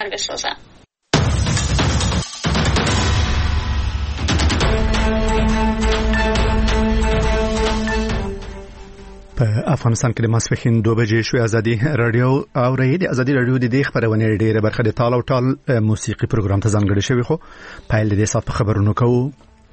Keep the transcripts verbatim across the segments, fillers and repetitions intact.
بسازن. په افغانستان کې د ماسپښین دوه بجې شوې ازادي رادیو او د ازادي رادیو د دې خبرونه ډېره برخه د تال او ټال موسیقي پروګرام ته ځانګړې شوی، خو پایل د دې سات خبرونو کوو.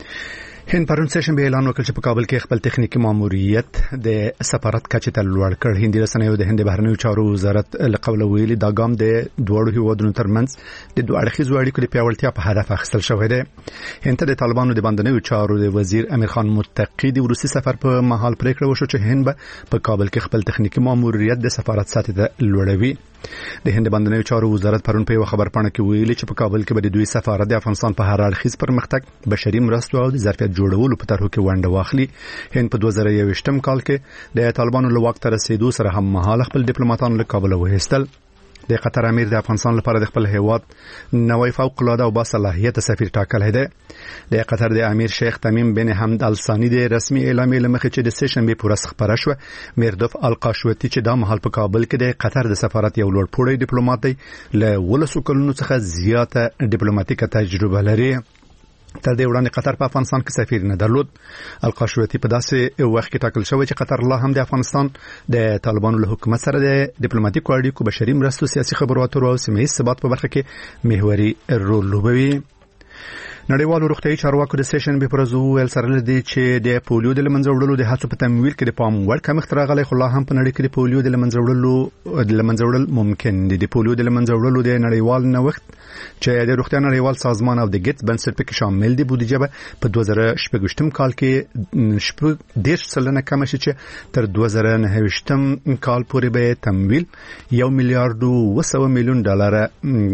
هند پرون سیشن به اعلان وکړ چې په کابل کې خپل تخنیکی ماموریت د سفارت کچې ته لوړ کړ. هندي رسنیو د هند بهرنیو چارو وزارت له قوله ویلي دا ګام د دوړو هیوادونو ترمنځ د دوه اړخیزو اړیکو د پیاوړتیا په هدف اخیستل شوی دی. هند د طالبانو د بندنیو چارو د وزیر امیر خان متقی د روسي سفر په مهال پریکړه وشو چې هند به په کابل کې خپل تخنیکی ماموریت د سفارت ساتي ته لوړوي. د هند بندنیو چارو وزارت پرون په خبر پاڼه کې ویلي چې په کابل کې به د دوی سفارت د افغانستان په هر اړخیز پرمختګ، بشري مرستو او د ظرفیت جوړولو په طرحو کې ونډه واخلي. هند په دوه زره یو ویشتم کال کې د طالبانو له واک ته رسیدو سره هم مهال خپل ډیپلوماټان له کابل وهستل. د قطر امیر د افغانستان لپاره د خپل هیواد نوې فوق العاده او باصلاحیت سفیر ټاکلی دی. د قطر د امیر شیخ تمیم بن حمد الثانی د رسمي اعلامیې لمخې چې د سیشن به پورس خبره شو، میردوف القاشوتی چې د مهال په کابل کې د قطر د سفارت یو لوړ پوړی ډیپلوماټ دی له ولسو کلونو څخه زیاته ډیپلوماټیکه تجربه لري. تر دې وړاندې قطر په افغانستان کې سفیر نه درلود. القاشوتی په داسې وخت کې ټاکل شوی چې قطر لا هم د افغانستان د طالبانو له حکومت سره د ډیپلوماټیکو اړیکو، بشري مرستو، سیاسي خبرو اترو او سیمه ییز ثبات په برخه کې محوري رول لوبوي. نړیوالو روغتیايي چارواکو د سیشن به پرزو ول سره لدی چې د پولیو د لمنځه وړلو د هڅو په تمویل کې د پام وړ کمښت راغلی، خو لا هم په نړۍ کې د پولیو د لمنځه وړلو د لمنځه وړل ممکن دي. د پولیو د لمنځه وړلو د نړیوال نوښت چې د روغتیا نړیوال سازمان او د ګیټس بنسټ په کې شامل دي، بودیجه به په دوه زره شپږم کال کې شپږ دیش سلنه کم شي چې تر دوه زره نهه کال پورې به تمویل یو میلیارډ او سل میلیون ډالر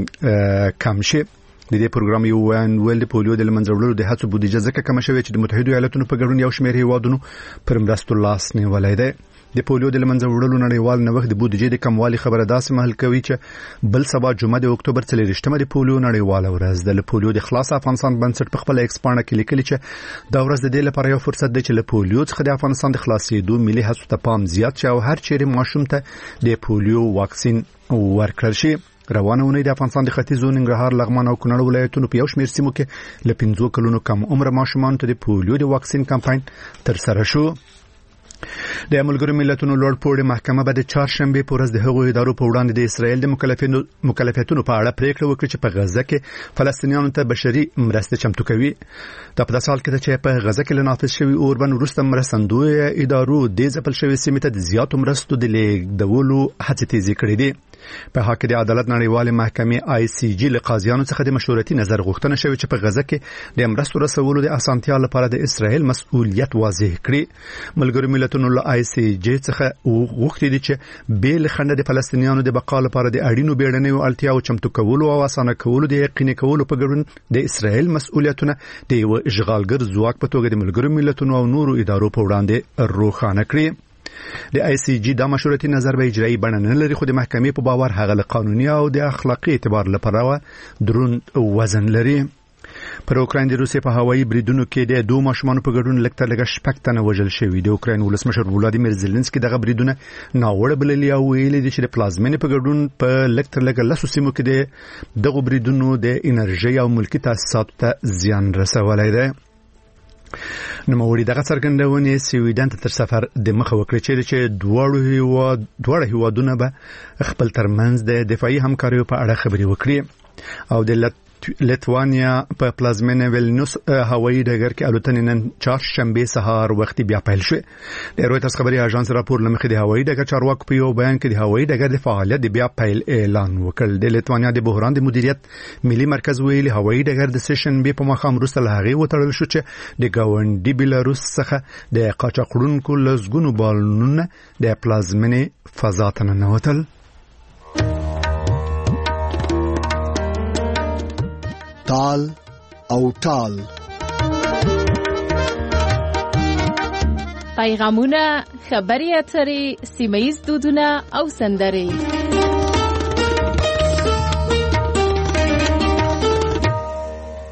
کم شي. د دې پروګرام یو وان ول د پولیو د لمنځه وړلو د هڅو بودیجه ځکه کم شوی چې د متحده ایالاتونو په ګډون یو شمېر هیوادونو پر مرستو لاس نیولای دی. د پولیو د لمنځه وړلو نړیوال نوښت د بودیجې د کموالي خبره داسې محل کوي چې بل سبا جمعه د اکتوبر څلوېښتمه د پولیو نړیواله ورځ ده. له پولیو د خلاص افغانستان بنسټ په خپل ایکس پاڼه کې لیکلي چې دا ورځ د دې لپاره یو فرصت دی چې له پولیو څخه د افغانستان د خلاصېدو ملي هڅو ته پام زیات شي او هر چیرې ماشوم ته د پولیو واکسین ورکړل شي. روانه ونې د افغانستان د ختیځو ننګرهار، لغمان او کونړ ولایتونو په یو شمېر سیمو کې له پنځو کلونو کم عمر ماشومان ته د پولیو د واکسین کمپاین تر سره شو. د ملګرو ملتونو لوړ پوړی محکمه به د چهارشنبه په ورځ د هغوی ادارو په وړاندې د اسرائیل د مکلفینو مکلفیتونو په اړه پریکړه وکړي چې په غزه کې فلسطینیانو ته بشري مرسته چمتو کوي. دا په داسې حال کې ده چې په غزه کې له نافذ شوي اوربند وروسته مرستندویه ادارو د ځپل شوې سیمې ته د زیاتو مرستو د لیږدولو هڅې تیزې کړې دي. په حق د عدالت نړیوالې محکمې آی سی جی له قاضیانو څخه د مشورتي نظر غوښتنه شوې چې په غزه کې د مرستو رسولو د اسانتیا لپاره د اسرائیل مسؤلیت واضح کړي. ملګرو ملتونو له آی سی جی څخه غوښتي دي چې بیل خنډ د فلسطینیانو د بقا لپاره د اړینو بیړنیو اړتیاو چمتو کولو او اسانه کولو د یقیني کولو په ګډون د اسرائیل مسؤلیتونه د یو اشغالګر ځواک په توګه د ملګرو ملتونو او نورو ادارو په وړاندې روښانه کړي. د آی سی جی د مشورتي نظر به اجرایی بڼه نه لري، خو د محکمې په باور هغه له قانوني او د اخلاقی اعتبار لپاره دروند وزن لري. پر اوکراین د روسیې په هوایي بریدونو کې د دوه ماشومانو په ګډون لکه لږه شپږ تنه وژل شوي. د اوکراین ولسمشر ولادیمیر زيلنسکي دغه بریدونه ناوړه بللي او ویلي دي چې د پلازمینې په ګډون په لکه لږه لسو سیمو کې د دغه بریدونو د انرژي او ملکي تاسیساتو ته زیان رسولی دی. نوموړي دغه څرګندونې سویډن ته تر سفر د مخه وکړي چې دواړو هیواد دواړه هیوادونه به خپل ترمنځ د دفاعي همکاریو په اړه خبرې وکړي. او د لیتوانیا په پلازمینه ویلنیوس هوایي ډګر کې الوتنې نن چهارشنبه سهار وختي بیا پیل شوې. د رویټرز خبري اژانس راپور لمخې د هوایي ډګر چارواکو په یو بیان کې د هوایي ډګر د فعالیت د بیا پیل اعلان وکړ. د لیتوانیا د بحران د مدیریت ملي مرکز ویلي هوایي ډګر د سیشن به په مخام وروسته له هغې وتړل شو چې د ګاونډي بیلاروس څخه د قاچاقړونکو لزګونو بالونونه د پلازمینه فضا ته ننوتل. تال او ټال پیغامونه، خبري اترې، سیمه‌ییز دودونه او سندرې.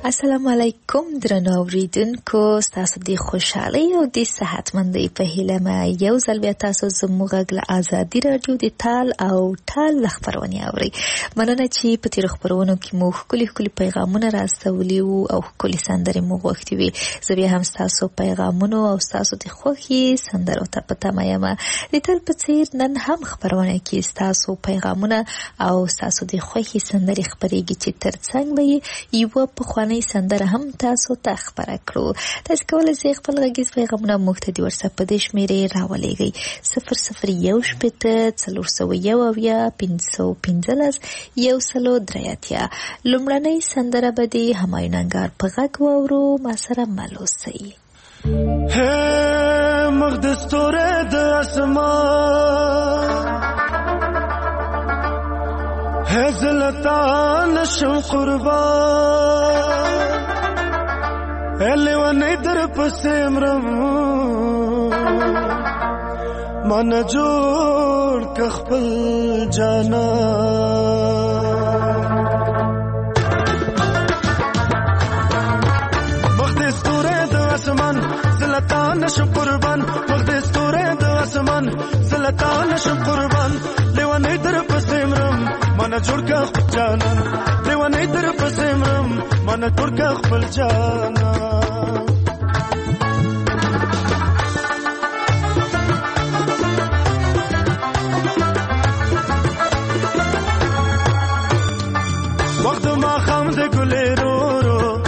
السلام علیکم درنو اوریدونکو، تاسو د خوشحالۍ او د صحتمندۍ په هیله ما یو ځل بیا تاسو زموږ غږ ازادي رادیو د تال او ټال خبرونه اوري. مننه چې په تیر خبرونو کې مو خولي خولي پیغامونه راستولي او خولي سندرې مو غوښتي وي. زه بیا هم تاسو پیغامونو او تاسو د خوخي سندرو ته پته مېم. د تل په څیر نن هم خبرونه کې تاسو پیغامونه او تاسو د خوخي سندرې خبرېږي چې ترڅنګ به یو په سندره هم تاسو ته خبره کړو. تاسو کولای شئ خپل غږیز پیغامونه موږ ته د واتساپ په دې شمیرې راولېږئ صفر صفر یو شپېته څلور سوه یو اویا پنځه سوه پنځلس یو سلو درې اتیا. لومړنۍ سندره به د همایون انګار په غږ واورو. ما سره مل اوسئ. هې مخ د ستوره د اسمان هزلتا نشم قربان الیوانی در پسیمرم من جوړ کخپل جانا وخت ستوره د اسمان زلتا نشم قربان وخت ستوره د اسمان زلتا نشم قربان لیوانی در پسیمرم من جوړ کا خپل جانا دیوانه در پسمرم من جوړ کا خپل جانا وخت ما خام د ګلې رو رو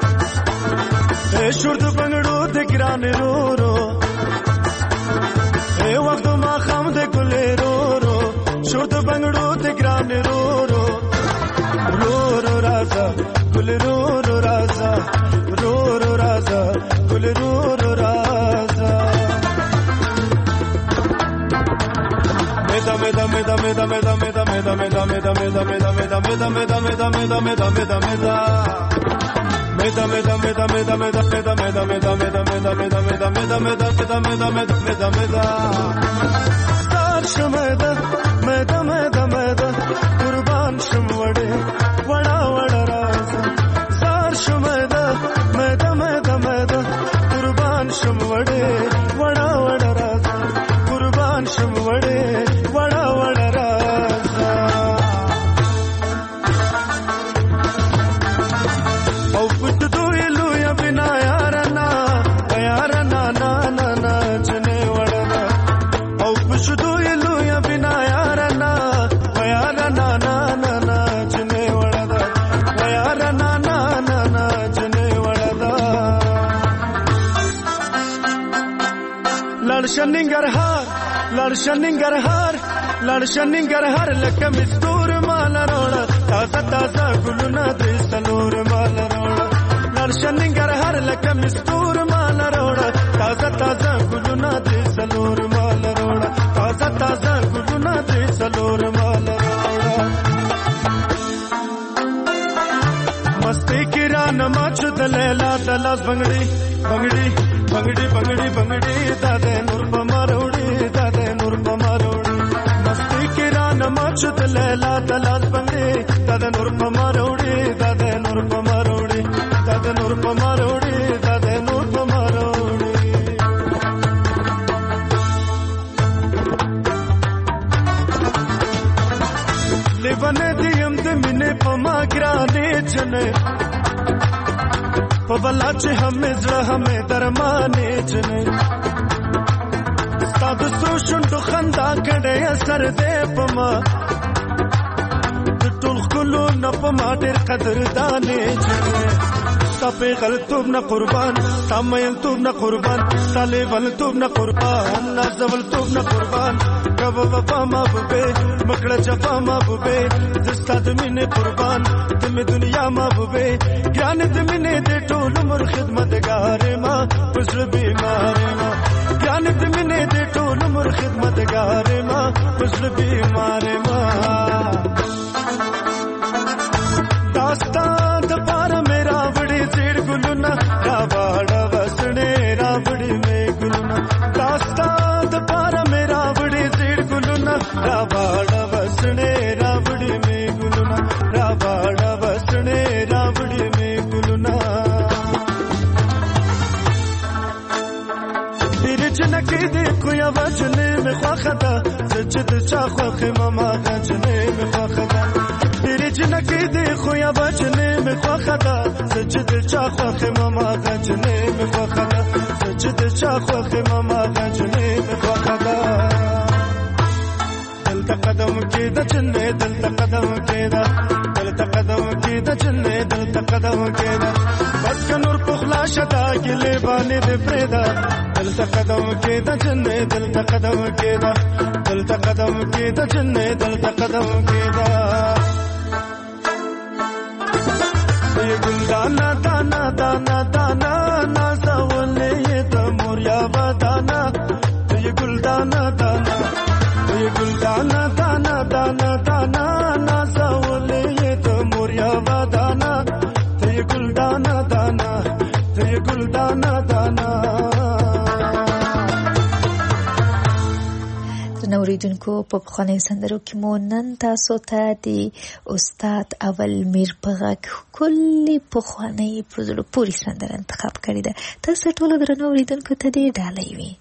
اے شور د بنگړو د ګران رو رو اے وخت ما خام د ګلې رو رو شور د بنگړو د ګران رو رو رو رو رازا گل رو رو رازا رو رو رازا گل رو رو رازا مدا مدا مدا مدا مدا مدا مدا مدا مدا مدا مدا مدا مدا مدا مدا مدا مدا مدا meda meda meda meda meda meda meda meda meda meda meda meda meda meda meda meda meda meda star shmeda meda meda meda qurban shmwade wada wada raza star shmeda meda meda meda qurban shmwade wada wada raza qurban shmwade wada wada raza au put do ilu ya bina yarana yarana na na na jne wada au put do ilu ya bina yarana yarana na na na jne wada yarana na na na jne wada ladshaningar har ladshaningar har ladshaningar har lakam istur mala rola taza taza guluna de salur mala rola ladshaningar har lakam istur mala rola taza taza guluna de salur mala rola taza taza guluna de salur mala rola masti kirana machud lela talas bangdi bangdi bangdi bangdi bangdi tade nur pamarodi tade nur pamarodi masti kirana machud lela talas bangdi tade nur pamarodi tade nur pamarodi tade nur pamarodi tade nur pamarodi livane diyam de mine pamagrane jane पवला चे हमें जड़ा हमें दरमाने जने स्ताद स्रोशुन तो खंदा कड़े असर दे पमा टुल कुलो न पमा डेर कदर दाने जने तापे गलतुब न कुर्बान तामयल तुब न कुर्बान ताले वल तुब न कुर्बान नाजवल तुब न कुर्बान कब वफा माबूबे मकड़ा जफा माबूबे जिस्ता दमिने कुर्बान तुम दुनिया माबूबे ज्ञान दमिने दे टोल मुर खिदमत गारे माँ पुजर बीमारे माँ ज्ञान दमिने दे टोल मुर खिदमत गारे माँ पुजर बीमारे माँ दास्तान दपार मेरा बड़ी जेड़ गुलुना राबाड़ा वसने राबड़ी में गुलुना दास्तान दपार मेरा बड़ी जेड़ गुलुना राबाड़ा वसने राबड़ी में गुलुना राबाड़ा वसने राबड़ी में गुलुना وجنې مې خوښه ده زه چې د چا خوښ یم ما غجنې مې خوښه ده ډېرې جنکې دي خو یا وجنې مې خوښه ده زه چې د چا خوښ یم ما غجنې مې خوښه ده زه چې د چا خوښ یم ما غجنې مې خوښه ده دلته قدم کېده جنې دلته قدم کېده دلته قدم کېده جنې دلته قدم کېده بس که نور پخلا شته ګلې باندې دې پرېږده دلته قدم کېده جنې دلته قدم کېده دلته قدم کېده جنې دلته قدم کېده ای ګلدانه دانا دانا دانا نازولې د موریا بدانا ای ګلدانه دانا ای ګلدانه دانا دانا دانا نازولې د موریا بدانا ای ګلدانه دانا ای ګلدانه دانا. نوریدونکو په پخوانیو سندرو کې مو نن تاسو ته د استاد اول میر په غږ کلی پخوانۍ په زړه پورې سندره انتخاب کړې ده. تاسو ټولو درنو اوریدونکو ته دې ډالۍ وي.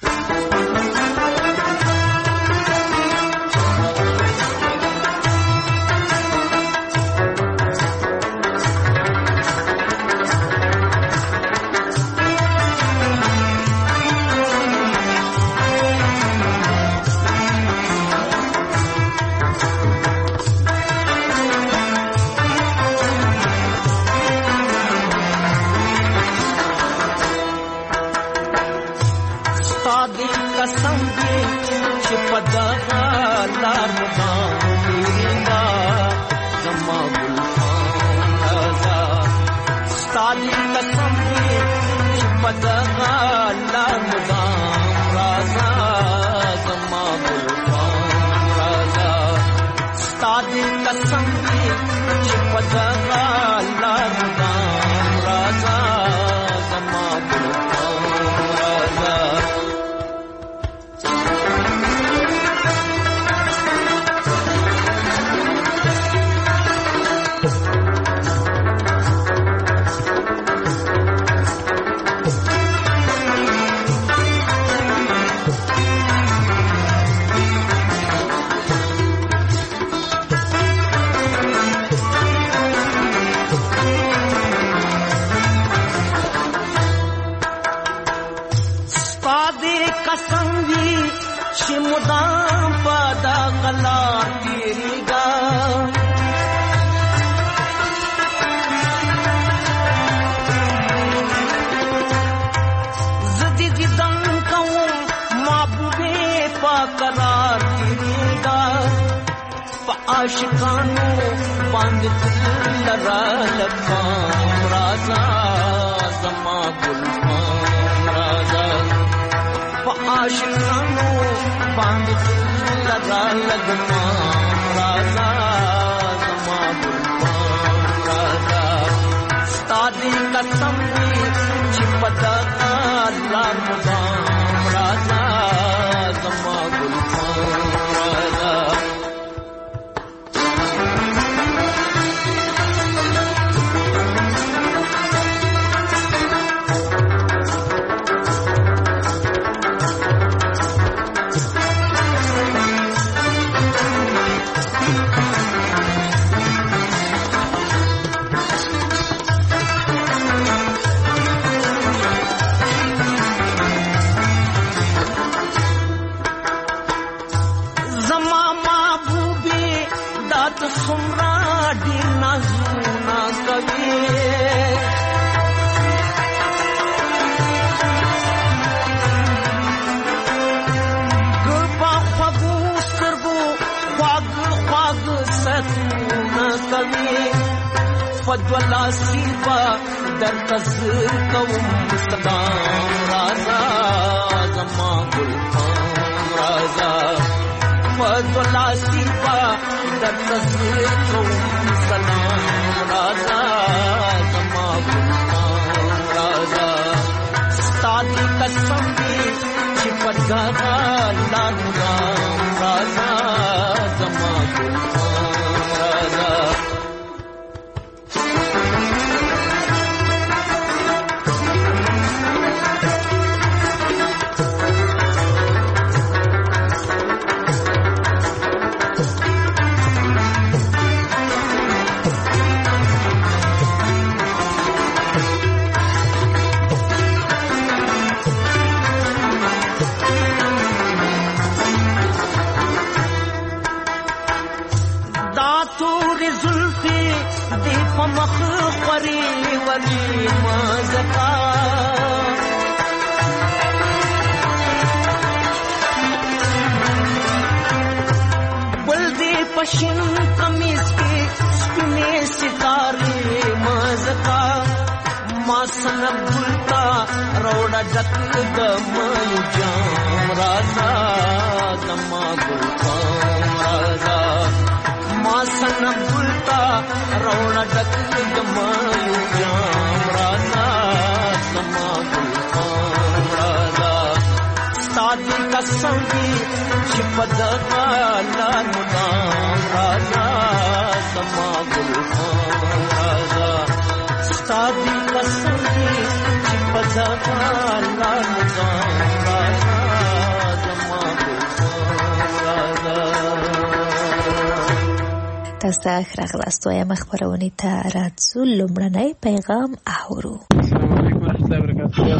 आशिकानों बांध लगा लखाम राजा जमा गुलफाम राजा आशिकानों बांध लगा लगमाम राजा जमा गुलफाम राजा सादी कसम छिपता लाम राजा जमा गुलफाम राजा फद्वला सीबा दर तज़र कौम सदाम राजा जमा गुलफाम राजा फद्वला सीबा दर तज़र कौम सदाम राजा जमा गुलफाम राजा सादी कसम छिपता लाम राजा जमा गुलफाम राजा وری وری مزکا بلدی پشن قمیص کی سپنے ستارے مزکا ما سنب گلتا روڑا ڈک دمایو جام رازا دما گلفام رازا ما سنب گلتا روڑا ڈک دمایو جام رازا دما گلفام رازا ستادی قسم دی شپدگا لان مدام رازا دما گلفام رازا ستادی قسم دی شپدگا لان مدام رازا دما گلفام رازا. تاسو ته راغلاست وایم خبرونه ته راځو لومړنی پیغام اورو. السلام علیکم ورحمۃ اللہ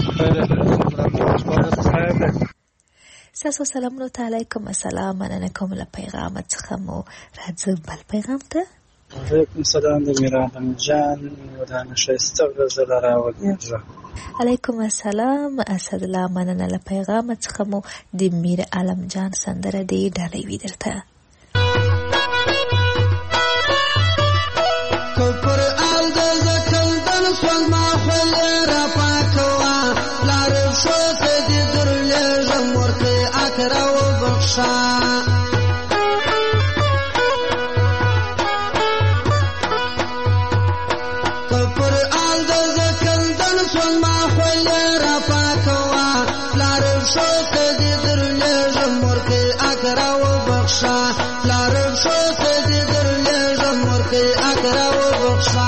وبرکاتہ. ساسو سلام علیکم السلام مننه کوم له پیغام څخه مو راځو بل پیغام ته. علیکم السلام د میران جان ودانه شایسته غزل راوړی. علیکم السلام اسد الله مننه له پیغام څخه مو د میر عالم جان سندره دی ډالۍ وی درته. کفر آل د زکل دن سوال ما خل را پاکوا لار شو سدی درل جمور کې اکرا و بخشا کفر آل د زکل دن سوال ما خل را پاکوا لار شو سدی درل جمور کې اکرا و بخشا لار شو سدی درل جمور کې اکرا و بخشا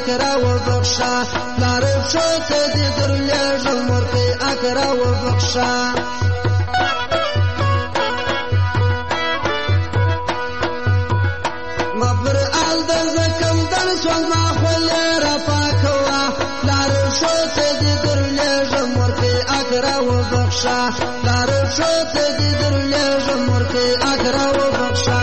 اکرا و بخشا پلار پښو ته دې درلېږم مورکۍ اکرا و بخشا ما پر آل د زکم در سوال ما خولې را پاکوا پلار پښو ته دې درلېږم مورکۍ اکرا و بخشا پلار پښو ته دې درلېږم مورکۍ اکرا و بخشا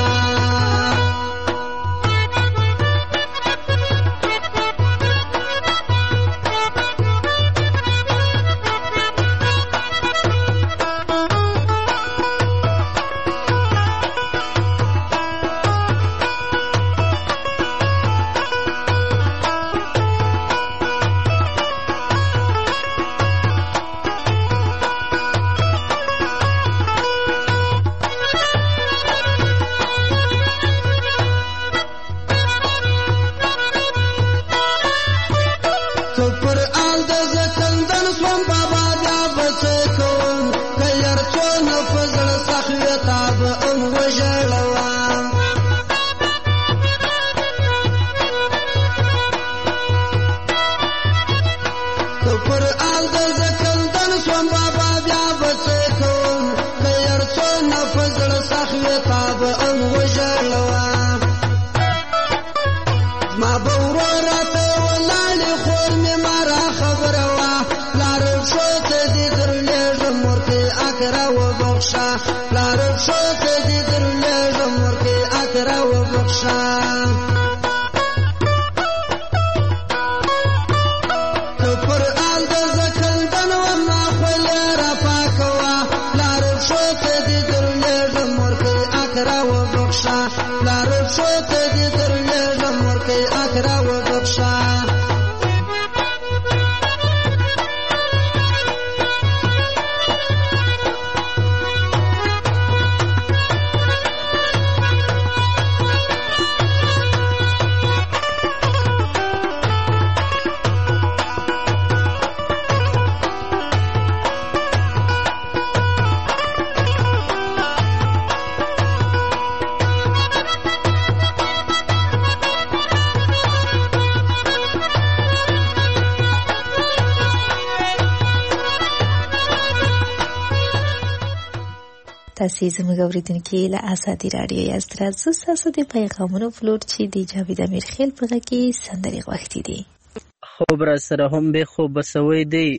تاسې زموږ اورېدونکي له ازادي راډیو یاست. راځو ستاسو د پیغامونو پلور چې د جاوید امیرخیل په غږ کې سندرې غوښتې دي. خوب را سره هم بې خوبه سوی دی،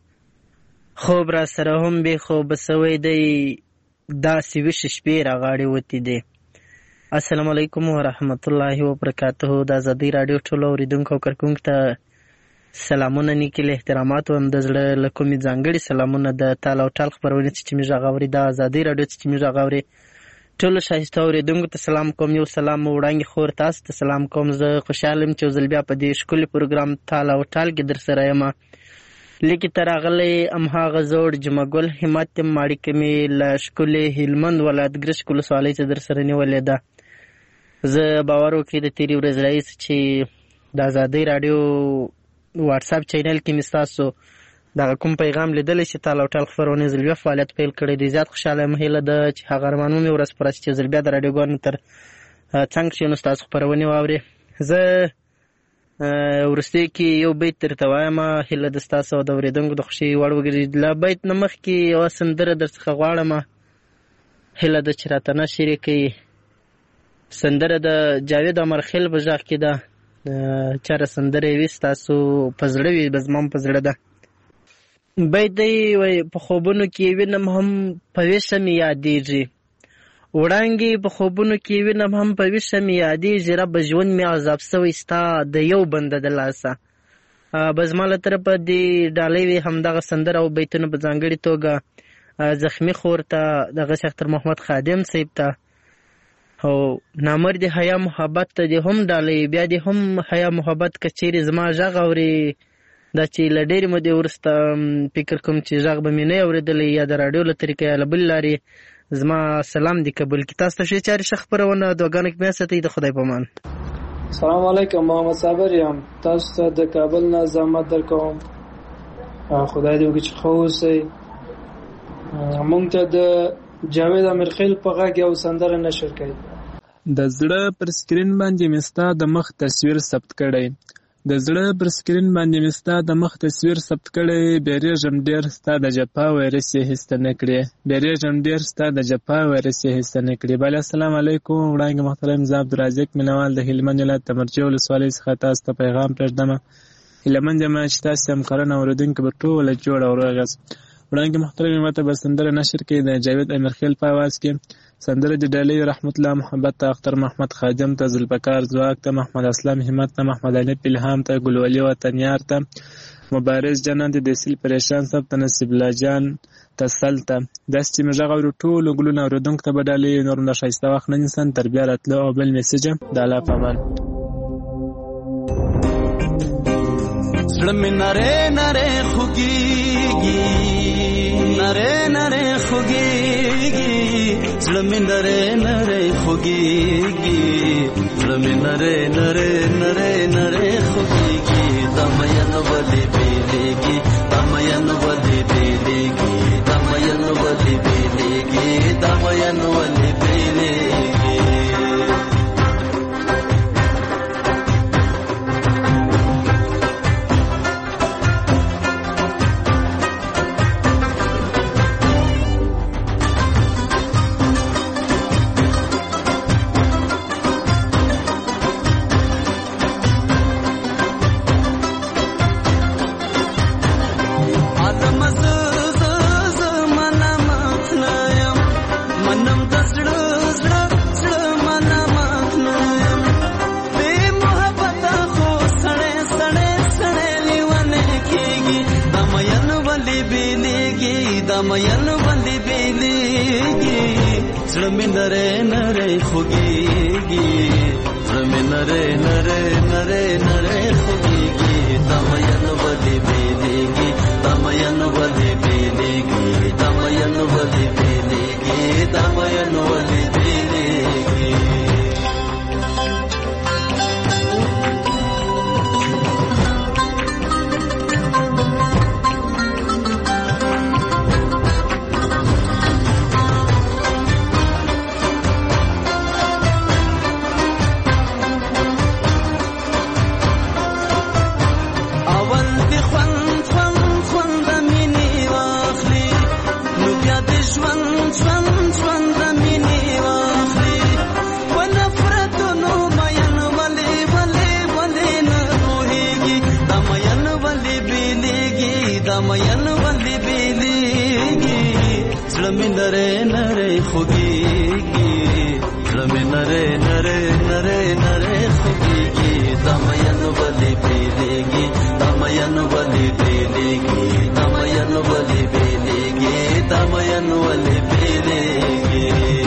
خوب را سره هم بې خوبه سوی دی، داسې ویښې شپې راغاړې وتې دي. السلام علیکم ورحمت الله وبرکاته. د ازادي راډیو ټولو اورېدونکو او کارکوونکو ته سلامونه، نیکې له احتراماتو هم د زړه له کومې ځانګړي سلامونه د تال او ټال خپرونې چې موږ غږ اوري د ازادي راډیو چې موږ غږ اوري ټولو ښایسته اورېدونکو ته سلام کوم. یو سلام وړاندې خور تاسو ته سلام کوم. زه خوشحاله یم چې یو ځل بیا په دې ښکلي پروګرام تال او ټال کې در سره یم. لیکې ته راغلی هماغه زوړ جمعګل همت یم، اړیکه مې له ښکلي هلمند ولایت ګرشک ولسوالۍ څخه در سره نیولې ده. زه باور وکړئ د تېرې ورځې راهیسې چې د ازادۍ راډیو واټساپ چینل کې مې ستاسو دغه کوم پیغام لیدلی چې تال او ټال خپرونې ځل بیا فعالیت پیل کړی دی. زیات خوشحاله یم، هیله ده چې هغه ارمانونه مې ورځ په ورځ چې ځل بیا د راډیوګانو تر څنګ شي نو ستاسو خپرونې واورې. زه وروستۍ کې یو بیت درته وایم، هیله ده ستاسو او د اورېدونکو د خوښۍ وړ وګرځي. له بیت نه مخکې یوه سندره در څخه غواړم، هیله ده چې راته نشر یې کوي. سندره د جاوید امیرخیل په غږ کې ده. چېرې سندره یې وي ستاسو په زړه وي، به زما هم په زړه ده. بیت دی وایي په خوبونو کې وینم هم په ویښه مې یادېږي، وړانګې په خوبونو کې وینم هم په ویښه مې یادېږي، رب ژوند مې عذاب سوی ستا د یو بنده د لاسه. به زما له طرفه دې ډالۍ وي همدغه سندره او بیتونه په ځانګړې توګه زخمي خور ته، دغسې اختر محمد خادم صاحب ته، او نامر د حیا محبت ته دې هم ډالۍ، بیا دې هم حیا محبت که چیرې زما غږ اورې، دا چې له ډېرې مودې وروسته فکر کوم چې غږ به مې نه یې اورېدلی یا د راډیو له طریقې یا له بلې لارې، زما سلام دې قبول کړي. تاسو ته ښې چارې ښه خپرونه دعاګانو کې مې ساتئ. د خدای په امان. السلام علیکم، محمد صابر یم، تاسو ته د کابل نه زحمت در کوم. خدای دې وکړي چې ښه اوسئ. مونږ ته د جاوید امیرخیل په غږ یو سندره نشر کړئ. د زړه پر سکرین باندې مې ستا د مخ تصویر ثبت کړی، د زړه پر سکرین باندې مې ستا د مخ تصویر ثبت کړی، بیریږم ډېر ستا د جفا وایرس یې هېسته نه کړې، بیریږم ډېر ستا د جفا وایرس یې هېسته نه کړې. بله السلام علیکم. وړانګې محترم زه عبدالرازق مینوال د هلمند ولایت د مرجع ولسوالۍ څخه تاسو ته پیغام پرېږدمه. هیلهمند یم چې تاسې همکاران او اورېدونکي به ټوله جوړ او روغ یاست. وړانګې محترمې ماته به سندره نشر کړي د جاوید امیرخیل په اواز کې. سندره د ډالۍ رحمت الله محبت ته، اختر محمد خادم ته، ذوالفقار ځواک ته، محمد اسلام همت ته، محمد علي الهام ته، ګلولي وطنیار ته، مبارز جنان ته، دیسیل پریشان صاحب ته، نصیب الله جان تسل ته. داسې چې موږ غواړو ټولو ګلونو اورېدونکو ته به ډالۍ. نور هم د ښایسته وخت نه نیسم تر بیا راتلو او بل میسیج د الله په امان. زړه مې نری نری خوږېږي، نری نری خوږېږي، زړه مې نری نری خوږېږي، زړه مې نری نری نری نری خوږېږي. دا مین ولې بېلېږي، دا مین ولې بېلېږي، دا مین ولې بېلېږي، دا مین ولې بېلېږي. مین باندې بیلېږي، زړه مې نری نری خوږېږي، زړه مې نری نری نری نری خوږېږي. دا مین باندې بیلېږي، دا مین باندې بیلېږي، دا مین باندې بیلېږي، دا مین باندې بیلېږي. مین باندې بیلېږي، زړه مې نری نری خوږېږي، زړه مې نری نری نری نری خوږېږي. دا مین باندې بیلېږي، دا مین باندې بیلېږي، دا مین باندې بیلېږي، دا مین باندې بیلېږي.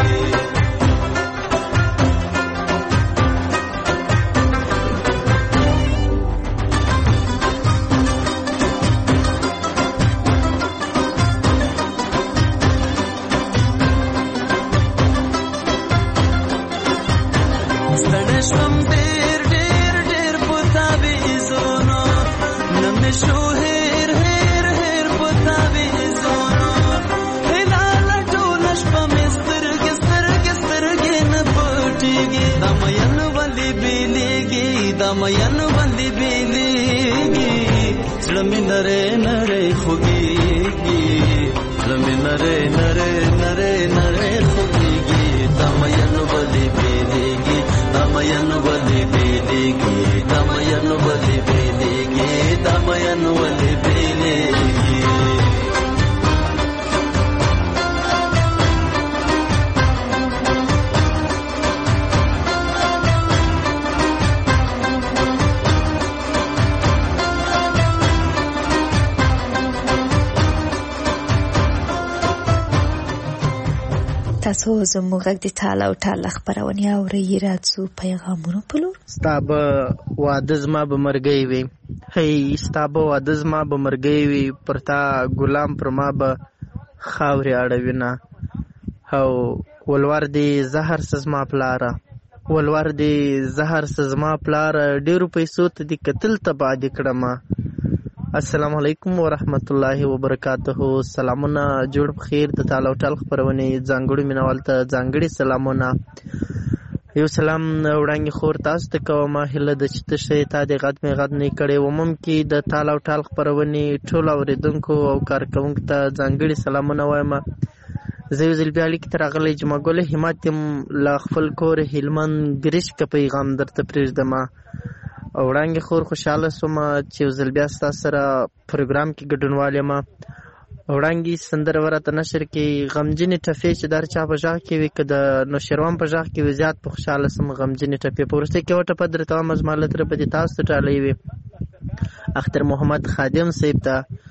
مین باندې بیلېږي، زړه مې نری نری خوږېږي، زړه مې نری نری نری نری خوږېږي. دا مین باندې بیلېږي، دا مین باندې بیلېږي، دا مین باندې بیلېږي، دا مین باندې بیلېږي. تاسو زموږ غږ د ټال او ټال خبرونه اورئ. راځو پیغامونو په لور. ستا به واده زما به مرګی وي، هی ستا به واده زما به مرګی وي، پر تا ګلام پر ما به خاورې اړوینه، او ولور دې زهر سزما پلاره، ولور دې زهر سزما پلاره، ډېرو پیسو ته دې قتل تباه دې کړمه. السلام علیکم ورحمت الله وبرکاته. سلامونه جوړ بخیر. د ټال او ټال خبرونه ځانګړي مینوال ته ځانګړي سلامونه. یو سلام وړاندې خور تاسو ته کوم هله د چې تشه تا د غد مې غد نه کړي ومم کې د تال او ټال خبرونې ټول اوریدونکو او کارکونکو ته ځانګړي سلامونه وایم. زه یو ځل بیا لیک ته راغلی جمعه ګل همت یم له خپل کور هلمند ګریش که پیغام درته پرېږدم. او وړاندې خور خوشحاله شوم چې یو ځل بیا ستا سره پروګرام کې ګډونوال یم. وړاندې سندره ورته نشر کې غمجنې ټپې چې در چا په غږ کې وي که د نوشیروان په غږ کې وي زیات په خوشحاله شم. غمجنې ټپې په وروستۍ کې یوه ټپه درته وایم زما له طرفه دې تاسو ته ډالۍ وي. اختر محمد خادم صاحب ته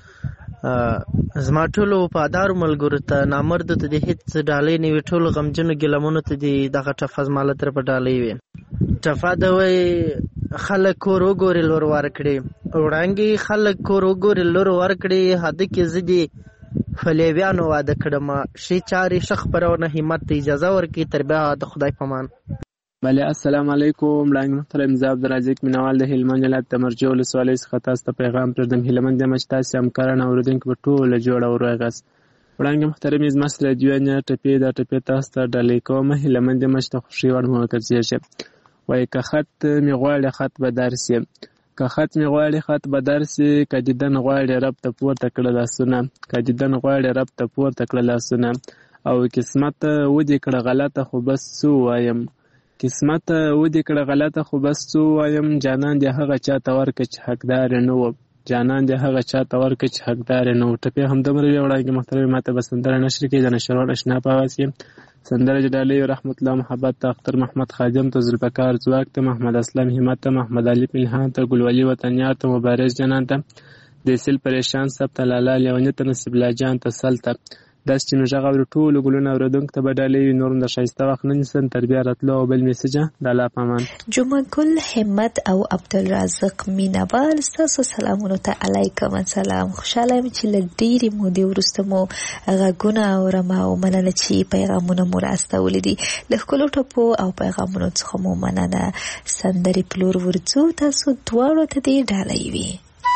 زما ټولو وفادارو ملګرو ته نامردو ته دې هېڅ ډالۍ نه وي ټولو غمجنو ګیلمونو ته دې دغه ټپه زما له طرفه ډالۍ وي. ټپه ده وایي خلک کور وګورې لور ورکړې وړاندې خلک کور وګورې لور ورکړې هده کې زه دې فلیویانو واده کړم ښې چارې ښه خپرونه همت ته اجازه ورکړي تر بیا د خدای په امان. بله السلام علیکم وړاندې محترم زه عبدالرزاق مینوال د هلمند ولایت د مرجع ولسوالۍ څخه تاسو ته پیغام پرېږدم. هیله مند یم چې تاسې همکاران او اورېدونکي به ټوله جوړه ور وغاست. وړاندې محترم زما سره دوه ټپې دا ټپې تاسو ته ډالۍ کوم. هیله مند یم چې د خوښۍ وړ مو وګرځېږي. وایي که خط مې غواړي خط به درسي که خط مې غواړي خط به درسي که دیدن غواړي رب ته پورته کړه لاسونه که دیدن غواړي رب ته پورته کړه لاسونه او قسمت ودې کړه غلطه خو بس څه ووایم قسمت ودې کړه غلطه خو بس څه ووایم جانان دې هغه چا ته ورکړه چې حقدار یې نه و جانان دې هغه چا ته ورکړه چې حقدار یې نه و. ټپې همدومره وي وړاندې محترم ما ته به سندره نشر کړي د نشروان اشنا په اواز کې سندره چې ډالۍ رحمت الله محبت ته اختر محمد خادم ته ذوالفقار ځواک ته محمد اسلم همت ته محمد علي پنهان ته ګلولي وطنیار ته مبارز جنان ته د سیل پریشان سب ته لالا لیونی ته نصیب الله جان ته سل ته داسې چې نو غږ اوري ټولو ګلونه اورېدونکو ته به ډالۍ وي نور هم د ښایسته وخت نه نیسم تر بیا راتلو او بل میسجه د الله په امان. جمعه ګل همت او عبدالرزاق مینوال ستاسو سلامونو ته علیکم السلام. خوشحاله یم چې له ډېرې مودې وروسته مو غږونه اورم او مننه چې پیغامونه مو راستولي دي. له ښکلو ټپو او پیغامونو څخه مو مننه. سندرې پلور ورځو تاسو دواړو ته دې ډالۍ وي.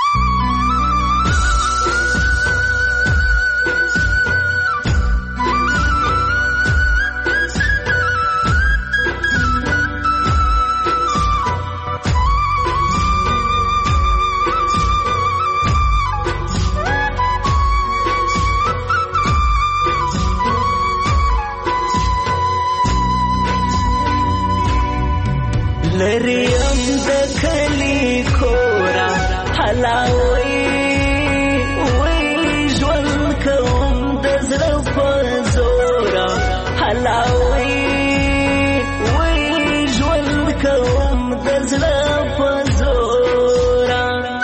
لریم د کلی کورا حلاوی وی ژوند کوم د زړه په زورا حلاوی وی ژوند کوم د زړه په زورا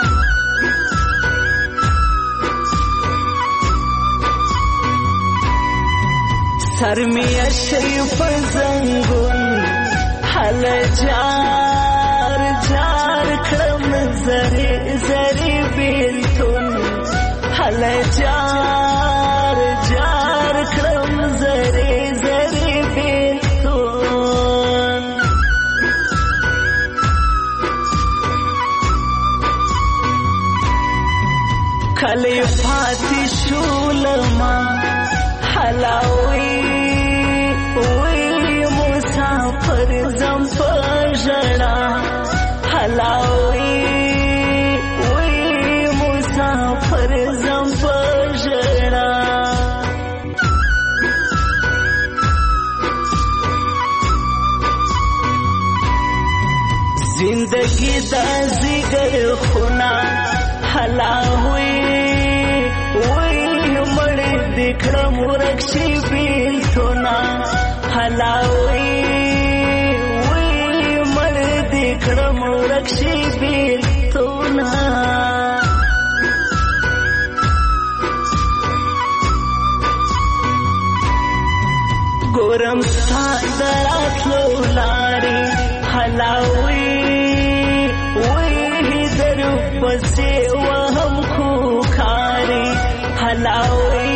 سر می اشری په زنګون حل جار جار کړم زری زری بیلتون حل جار جار کړم زری زری بیلتون کلی پاتې شولما حلاوی مسافر زم پژړا حلاوی وی مسافر زم پژړا زندگی د زیګر خونا حلاوی وی مړ دکړم ورکشي بیلتونا حلاوی وی مړ دکړم ورکشي بیلتونا ګورم سادراتلو لاري حلاوی وی درو پسې وهم خو کاری حلاوی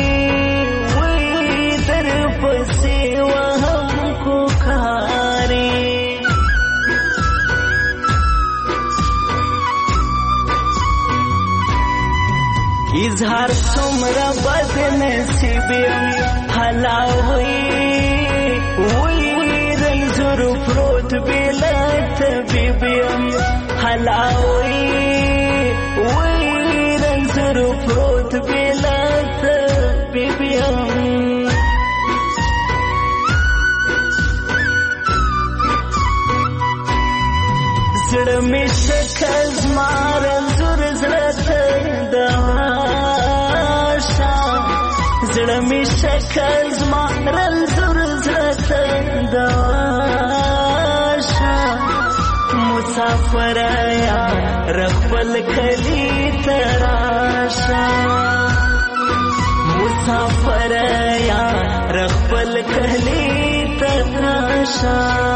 وی درو پسې وهم خو کاری اظهار څومره بد نصیب حلاوی وی رنځور طبيبيم حلاوي وي رنزر پروت بلا طبيبيم زړه می شکل زمارم زور زړه داشا زړه می شکل زمارم زور زړه داشا مسافر یا رخل کلی تراشا مسافر یا رخل کلی تراشا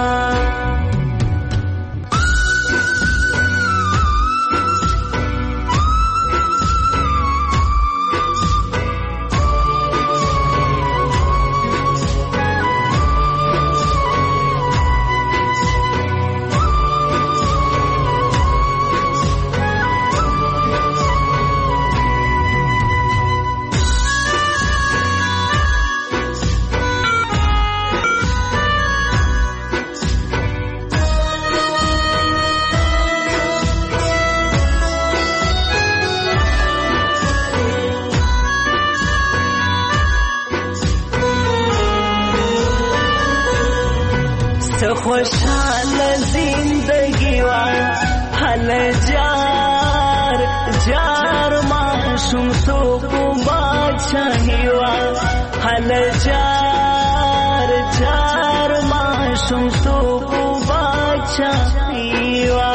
خوشحال زندگی وا حل جار جار معشوم تو کو بادشاہی وا حل جار جار معشوم تو کو بادشاہی وا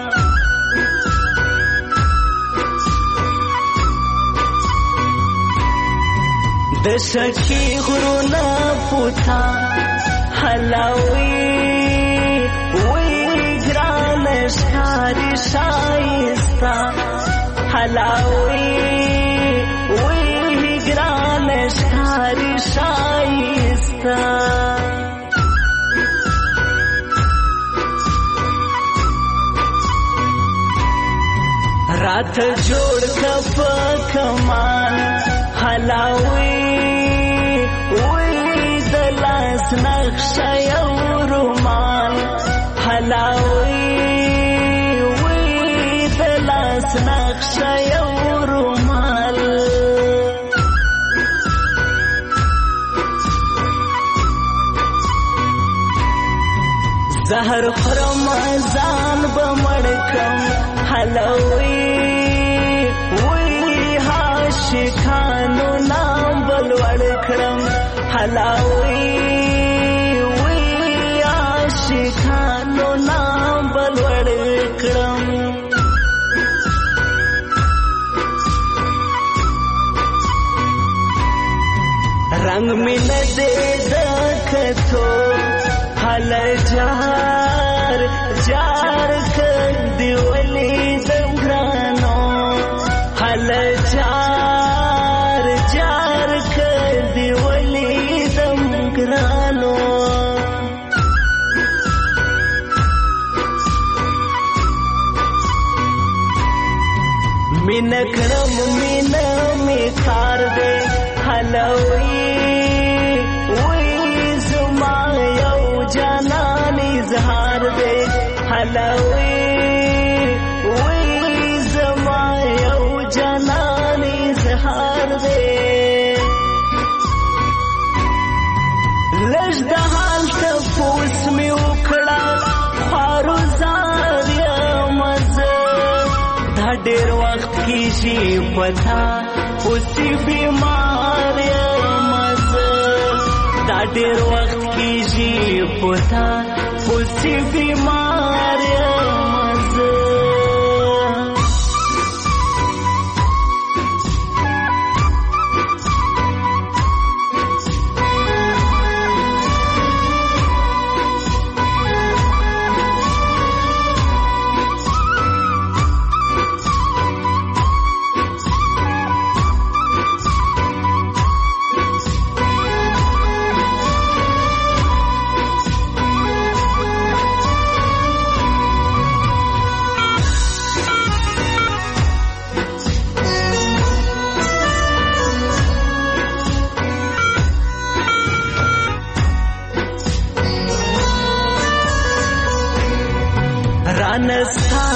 دشکی غرونا پوتا حلاوی وی گرانش کاری شایستا حلاوی وی گرانش کاری شایستا رات جوڑ کپ کمان حلاوی دلاس نقشه یو رومان حلاوی وی دلاس نقشه یو رومان زهر خرم ځان بمړکم حلاوی وی عاشقانو نام بلوړ کړم حلاوی وی عاشقانو نام بلوړ کړم رنگ می نه دې دکتو حل جار جار کړ دی ولې زنګرانو حل جار جار کړ دی ولې زنګرانو مین کړم مین می کار دې حلوی وی زما یو جانان اظهار دې حلوی وی زما یو جانان اظهار دې لږ د حال تپوس مې وکړه خارو زار یم زه دا ډېر وخت کېږي پتا اوسې بیمار یم زه دا ډېر وخت کېږي پتا اوسې بیمار یم زه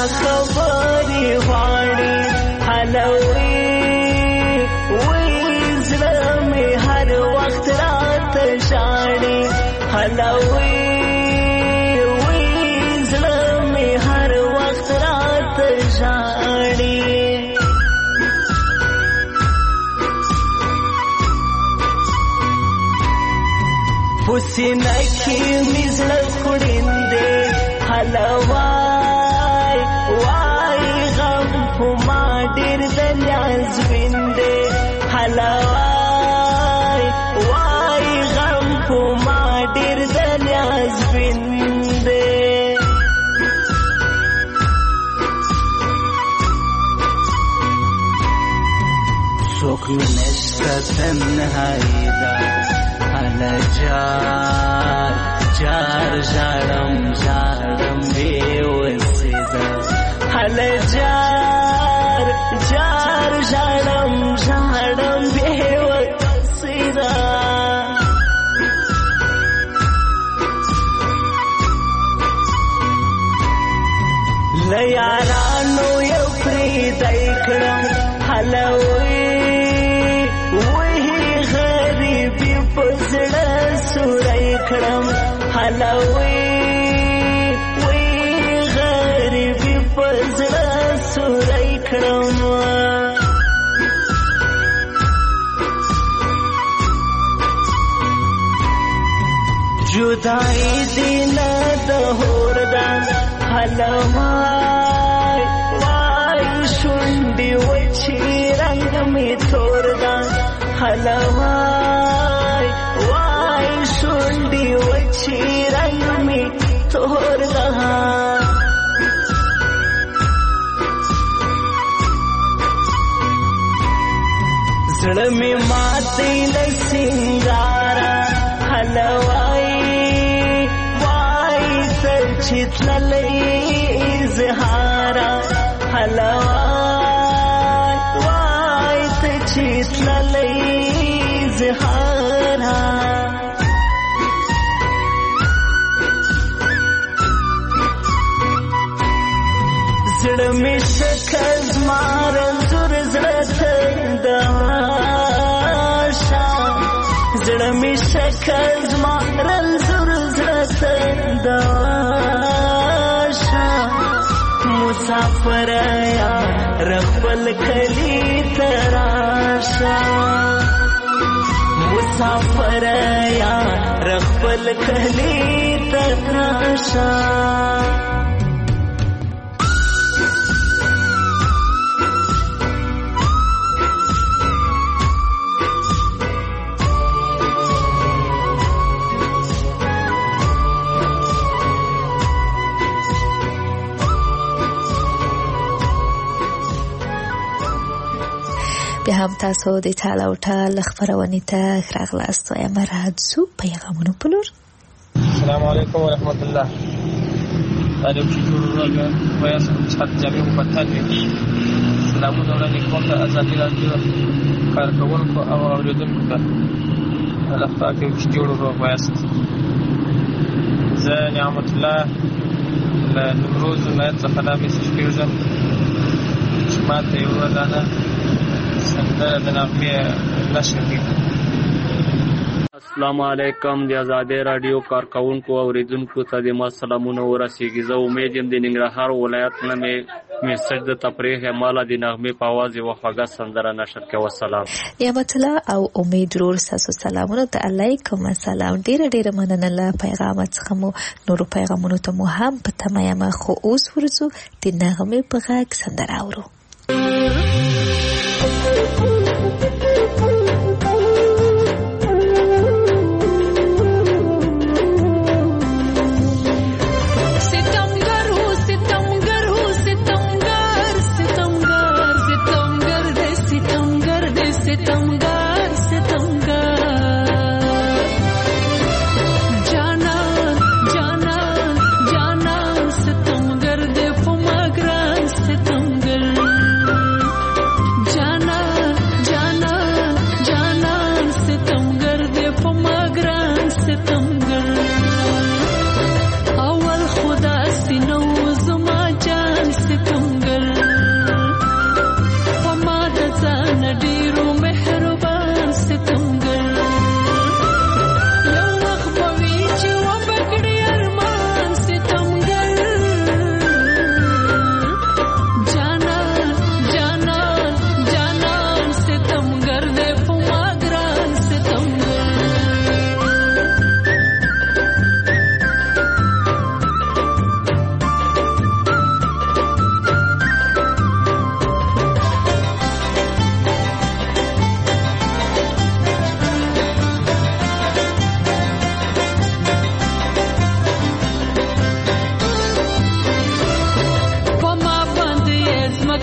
خبرې غواړي حلوي وې زړه مې هر وخت راته ژاړي حلوي وې زړه مې هر وخت راته ژاړي پسینه کې مې زړه خوړیندې حلوای وای غم په ما ډېر د نیاز ویندې حلوای وای غم په ما ډېر د نیاز ویندې څوک نشته تنهایی ده هله جار جار ژاړم ژاړم بې وسېده هله جار جار ژاړم ژاړم بې وسېده له یارانو یو پرېږدی کړم هله زړه سوری کړم حلوي وې غریبي په زړه سوری کړم جدائی دی نه د هور ده حلوای وای شونډې وچې رنګ مې تور ده حلوای وای شونډې وچې رنګ مې تور ده زړه مې ماتې له سینګاره حلوای وای تر چې تللی اظهاره حلوای وای تر چې تللی اظهاره زړه مې شکه زما رنځور زړه ته داشه زړه مې شکه زما رنځور زړه ته داشه مسافر یار خپل کلی ته راشه مسافر یار خپل کلی ته راشه بیا هم تاسو د ټال او ټال خبرونې ته راغلاست وایم راځو پیغامونو په لور. السلام علیکم ورحمت الله. تعریف شروع راغله ویا صحت جامع مبتل سلامونه وړاندې کوم د ازادي راډیو کارکونکو او اوریدونکو ته الله پاک دې جوړ وایست. زه نعمت الله له نمروز ولایت څخه د میسج کېږم چې ماته یو ورځانه سندره د نغمې نشر کړي. السلام علیکم د آزادۍ راډیو کارکونکو او اوریدونکو ته د ما سلامونه ورسیږي. زه امید یم د ننګرهار ولایت نه مې میسج د تفریح مالا د نغمې په आवाज یو خوږه سندره نشر کړه. والسلام. نعمت الله او امید ورور تاسو سلامونه ته علیکم السلام. ډیر ډیر مننه له پیغام څخه مو نور پیغامونو ته مو هم په تمه ما خو اوس ورسو د نغمې په غږ سندره اورو.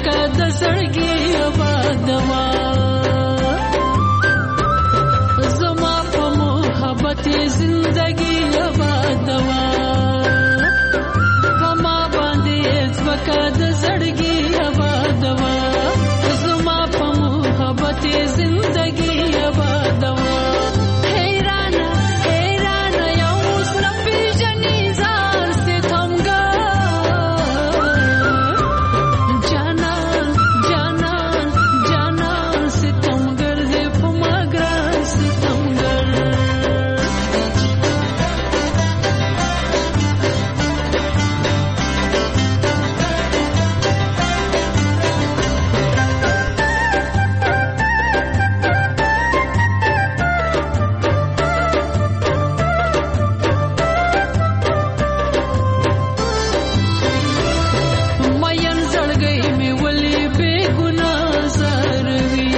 زمکه د زړګي آبادوا زما په محبت زندگی آبادوا فما باندې زمکه د زړګي آبادوا زما په محبت زندگی آبادوا حیران حیران یو اوس نه پیژنې ځان ستمګر جانان جانان جانان ستمګر دې په ما ګران ستمګر مین زړګی مې ولې بې ګناه زاروي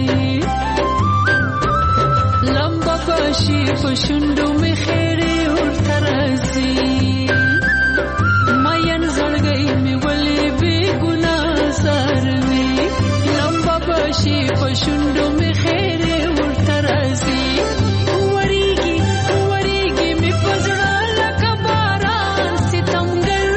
لمبه باشي په شونډو مې خیرې ورته راځي مین زړګی مې ولې بې ګناه زاروي لمبه باشي په شونډو مې خیرې ورته راځي وریږي وریږي مې په زړه لکه باران ستمګر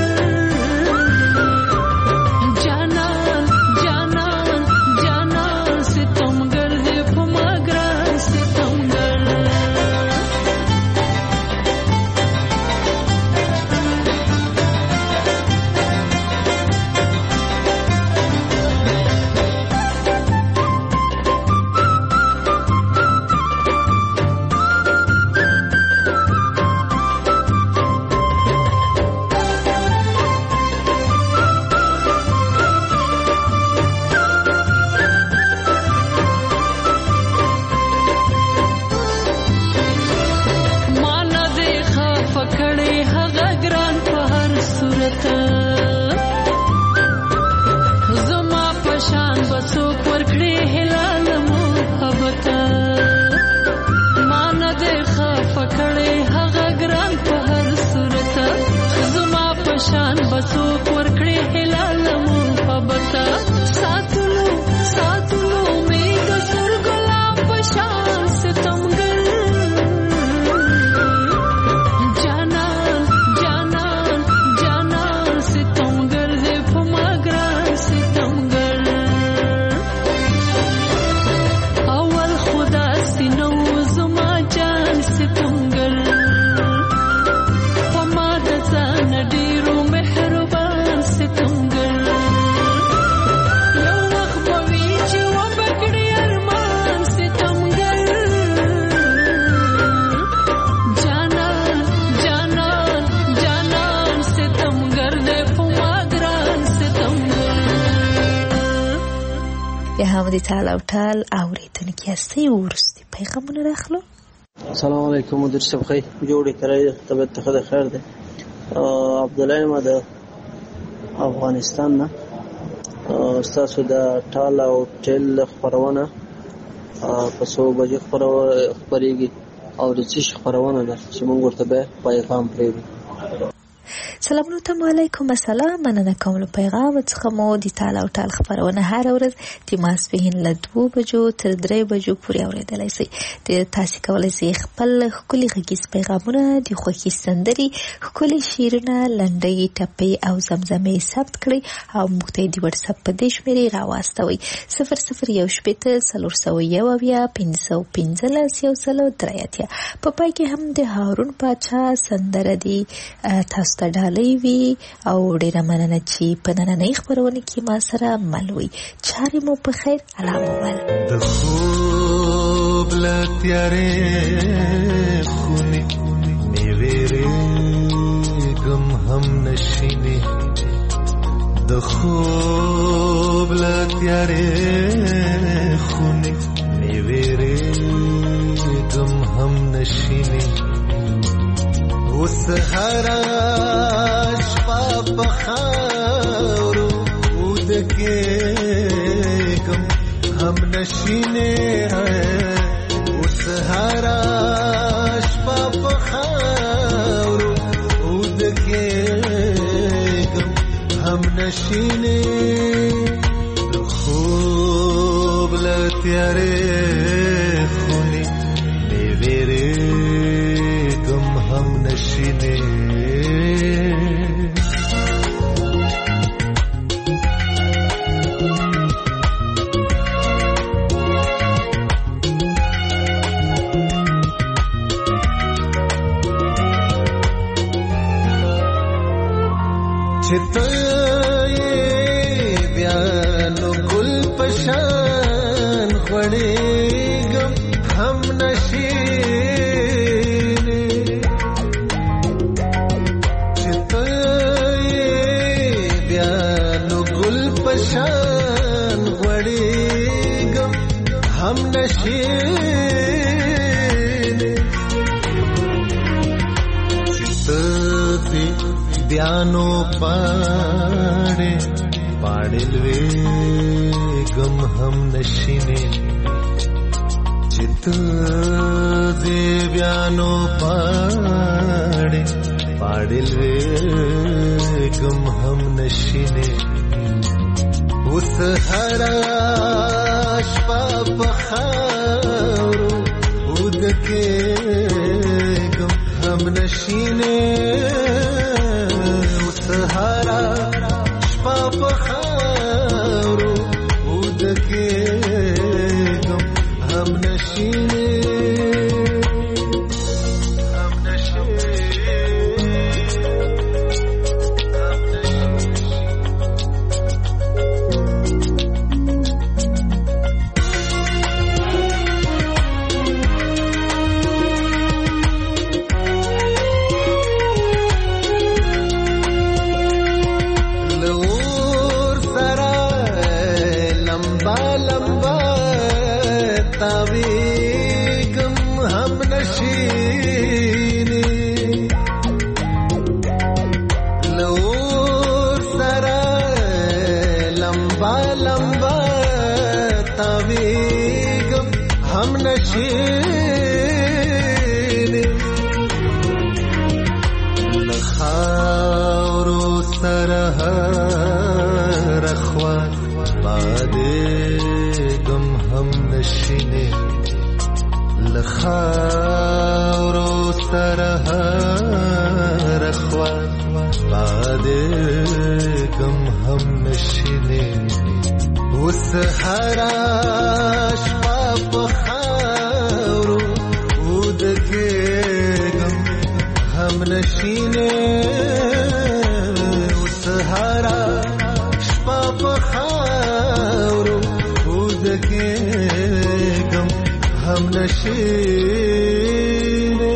جانان جانان جانان ستمګر دې په ما ګران ستمګر مانا دې خفه کړې هغه ګران په هر صورت زما په شان به څوک ورکړي هلال محبت مانا دې خفه کړې هغه ګران په هر صورت زما په شان به څوک ورکړي هلال محبت ساتلو ساتلو مې د سر ګلاب په شان ستمګر جانان جانان جانان ستمګر دې په ما ګران ستمګر اول خدا سينو زما جان ستمګر په ما د ځان ډېرو مهربان ستمګر یو وخت به وي چې وبکړي ارمان ستمګر جانان جانان جانان ستمګر دې په ما ګران ستمګر بیا هم د تال او ټال اورېدونکي هستئ وروستي پیغامونه راخلو سلام علیکم مدیر صاحب خی جوړې کرای طبیعت ته خدای خیر دی عبد الله ما د افغانستان نه تاسو د ټال او ټل خبرونه په څو بجې خبرېږي او د څه خبرونه ده چې موږ ورته به پیغام پرېږدو سلامونه ته علیکم السلام مننه کوم له پیغام څخه مو د تال او ټال خبرونه هر ورځ د ماسپښین له دوه بجو تر درې بجو پورې اورېدلی شئ د تاسو کولی شئ خپل ښکلي غږیز پیغامونه د خوښي سندرې ښکلي شعرونه لنډۍ ټپې او زمزمې ثبت کړئ او موږ ته یې د وټساپ په دې شمېرې راواستوئ صفر صفر یو شپېته څلور سوه یو اویا پنځه سوه پنځلس یو سل او درې اتیا په پای کې هم د هارون پاچا سندره دي تاسو ته ډالۍ وي او ډېره مننه چې په نننۍ خپرونه کې ما سره مل وئ چارې مو په خیر الله مو مل د خوب له تیارې خونې مې وېرېږم هم نشینې د خوب له تیارې خونې مې وېرېږم هم نشینې اوس هره شپه په خاورو ودکېږم هم نشینې اوس هره شپه په خاورو ودکېږم هم نشینې غړېږم هم نشینې چې ته یې بیا نو ګل په شان غړېږم هم نشینې چې ته دې بیا نو پاړې پاړې لوېږم هم نشینې چې ته دې بیا نو پاړې پاړې لوېږم هم نشینې اوس هره شپه په خاورو ودکېږم هم نشینې اوس هره شپه په خاورو ودکېږم هم نشینې خاورو سره هر خوا بادېږم هم نشینې اوس هره شپه په خاورو ودکېږم هم نشینې اوس هره شپه په خاورو ودکېږم هم نشینې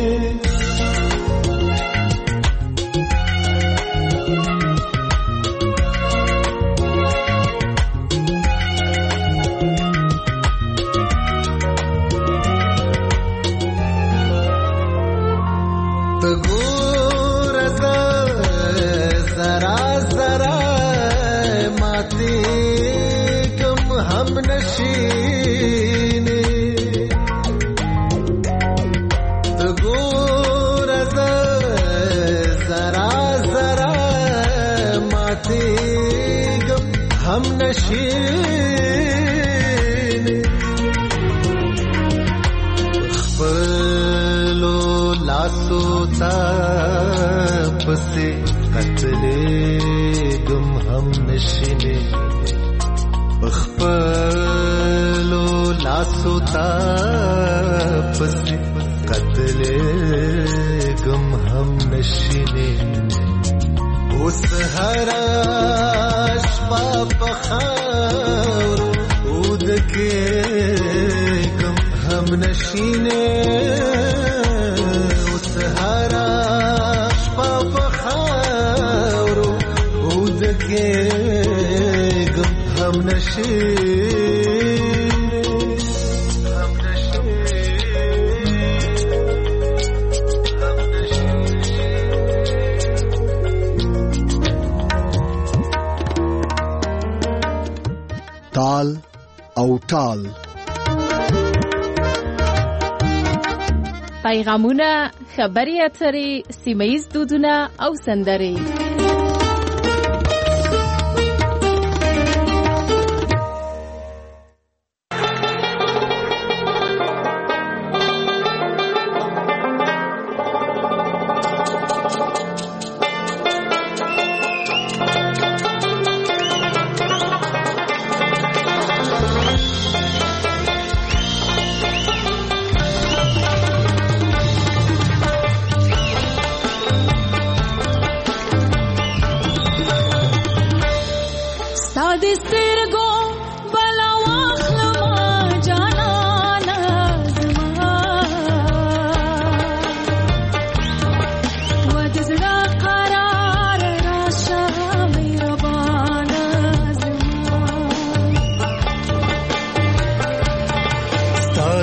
ته ګوره زرا زرا ماتېږم هم نشینې هم نشینې خپلو لاسو ته پسې قتلېږم هم نشینې خپلو لاسو ته پسې قتلېږم هم نشینې اوس هره شپه په خاورو ودکېږم هم نشینې اوس هره شپه په خاورو ودکېږم هم نشینې تال او ټال پیغامونه، خبري اترې، سیمه‌ییز دودونه او سندرې.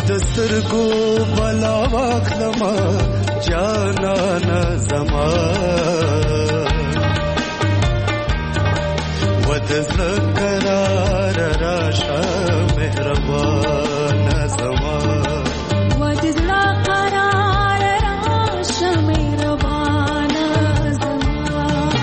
سترګو بلا واخلما جانانا زما ودزړه قرار راشه مهربان زما ودزړه قرار راشه مهربان زما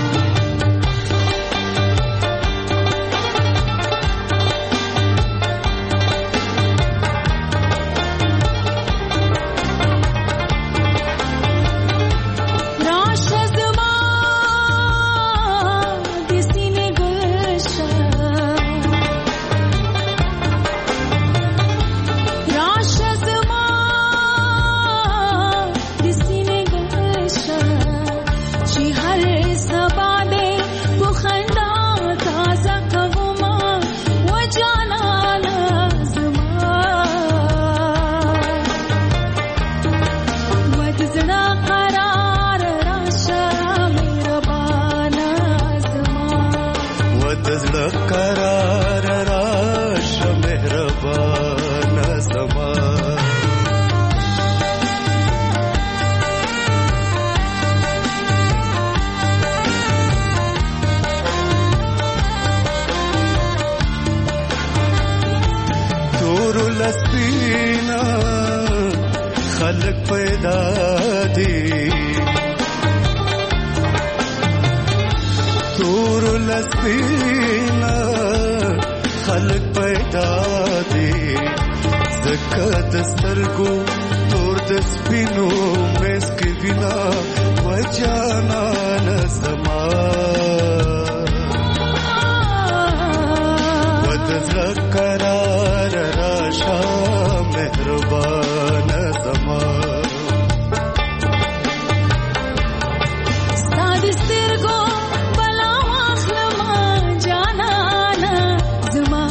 خلق پیدا دی تور لسپینا خلق پیدا دی زکه د سترګو تور د سپینو مس کې وینا وجانا نسما وتذكرار راشا مهربان زما ستاد سترګو بلا واخلما جانانا زما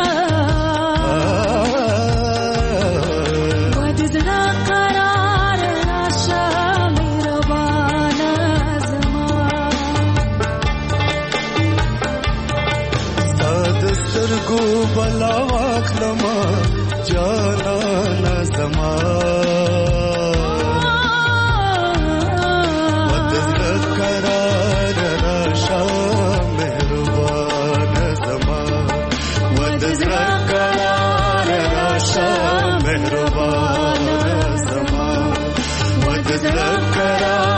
ودزړه قرار راشه مهربان زما ستاد سترګو بلا واخلما جانانا زما وتذكرار راشا مهربان زما وتذكرار راشا مهربان زما وتذكرار